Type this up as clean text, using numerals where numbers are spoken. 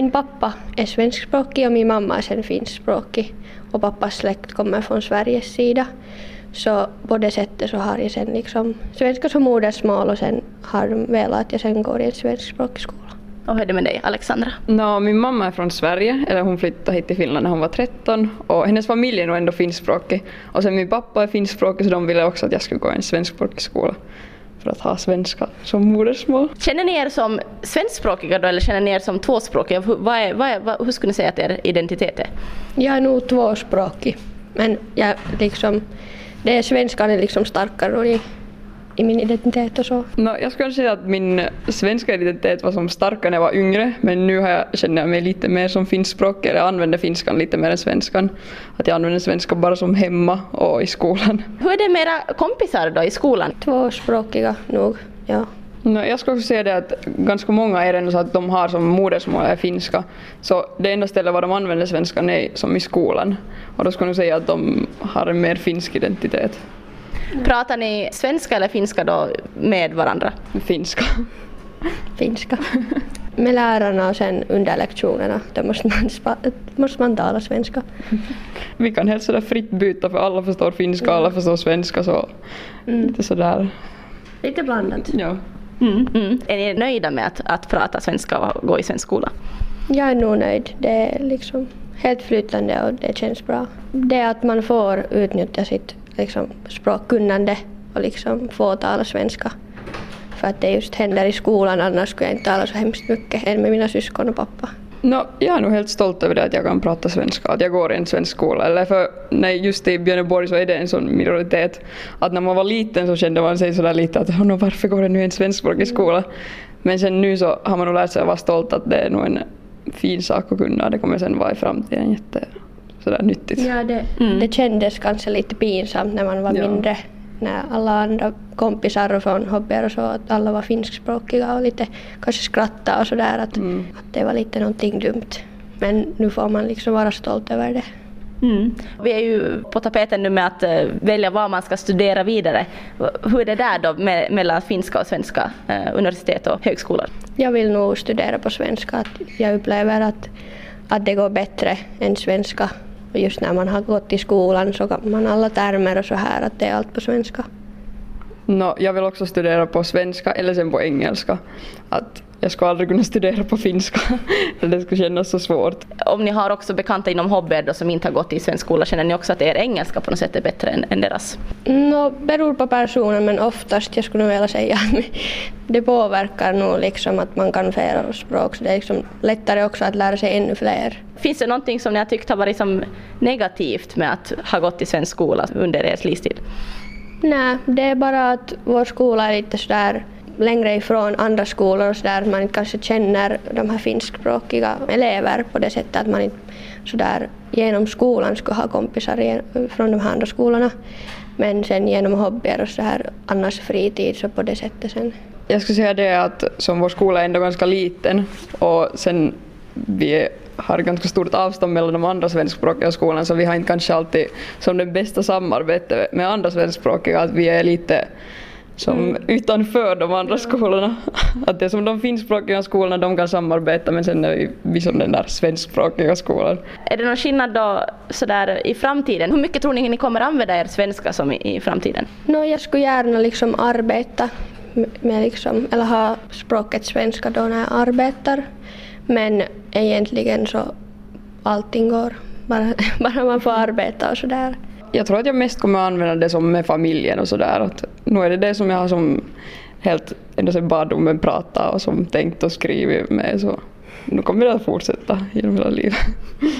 Min pappa är svenskspråkig och min mamma är sen finskspråkig. Och pappas släkt kommer från Sveriges sida. Så på det sättet så har jag sen liksom svenska som modersmål och sen har de velat att jag sen går i en svenskspråkig skola. Och hur är det med dig, Alexandra? Min mamma är från Sverige, eller hon flyttade hit till Finland när hon var 13 och hennes familj är nog ändå finskspråkig. Och sen min pappa är finskspråkig så de ville också att jag skulle gå i en svenskspråkig skola för att ha svenska som modersmål. Känner ni er som svenskspråkiga då eller känner ni er som tvåspråkiga? Hur skulle ni säga att er identitet är? Jag är nog tvåspråkig, men det är svenskan är liksom starkare i min identitet och så. Jag skulle säga att min svenska identitet var som starkare när jag var yngre, men nu känner jag mig lite mer som finskspråkig. Jag använder finskan lite mer än svenskan. Att jag använder svenska bara som hemma och i skolan. Hur är det med era kompisar då i skolan? Tvåspråkiga nog, ja. Jag skulle också säga det att ganska många är ändå så att de har som modersmål är finska. Så det enda stället var de använder svenskan är som i skolan. Och då skulle jag säga att de har en mer finsk identitet. Pratar ni svenska eller finska då med varandra? Finska. Finska. Med lärarna och sen under lektionerna då måste man tala svenska. Vi kan helt sådär fritt byta för alla förstår finska och alla förstår svenska så lite sådär. Lite blandat. Ja. Är ni nöjda med att prata svenska och gå i svensk skola? Jag är nog nöjd. Det är liksom helt flytande och det känns bra. Det är att man får utnyttja sitt språkkunnande och få tala svenska. För att det just händer i skolan, annars skulle jag inte tala så hemskt mycket än med mina syskon och pappa. Jag är nog helt stolt över det att jag kan prata svenska, att jag går i en svensk skola. Eller just i Björneborg så är det en sån minoritet att när man var liten så kände man sig sådär lite att varför går det nu i en svenskspråkig skola? Men sen nu så har man nog lärt sig att vara stolt att det är nog en fin sak att kunna. Det kommer sen vara i framtiden sådär nyttigt. Ja, det kändes kanske lite pinsamt när man var mindre. När alla andra kompisar och från hobbyer och så att alla var finskspråkiga och lite kanske skratta och sådär att det var lite någonting dumt. Men nu får man vara stolt över det. Vi är ju på tapeten nu med att välja vad man ska studera vidare. Hur är det där då mellan finska och svenska universitet och högskolor? Jag vill nog studera på svenska. Jag upplever att det går bättre än svenska. Och just när man har gått i skolan så kan man alla termer och så här att det är allt på svenska. Jag vill också studera på svenska eller sen på engelska. Att jag ska aldrig kunna studera på finska. Det skulle kännas så svårt. Om ni har också bekanta inom hobbyer då som inte har gått i svensk skola, känner ni också att er engelska på något sätt är bättre än deras? Beror på personen men oftast jag skulle vilja säga att det påverkar nog att man kan flera språk. Så det är lättare också att lära sig ännu fler. Finns det någonting som ni har tyckt har varit negativt med att ha gått i svensk skola under er livstid? Nej, det är bara att vår skola är lite sådär längre ifrån andra skolor och sådär. Man inte kanske känner de här finskspråkiga elever på det sättet att man inte sådär genom skolan skulle ha kompisar från de här andra skolorna. Men sen genom hobbyer och så här annars fritid så på det sättet sen. Jag skulle säga det att som vår skola är ändå ganska liten och sen vi har ganska stort avstånd mellan de andra svenskspråkiga skolan så vi har inte kanske alltid som det bästa samarbetet med andra svenskspråkiga att vi är lite som utanför de andra skolorna. Att det är som de finskspråkiga skolorna de kan samarbeta men sen är vi som den där svenskspråkiga skolan. Är det någon skillnad då sådär i framtiden? Hur mycket tror ni kommer använda er svenska som i framtiden? Jag skulle gärna arbeta med eller ha språket svenska då när jag arbetar. Men egentligen så allting går bara man får arbeta och sådär. Jag tror att jag mest kommer att använda det som med familjen och sådär. Nu är det som jag har som helt ända sedan barndomen pratat och som tänkt och skrivit med så nu kommer det att fortsätta genom hela livet.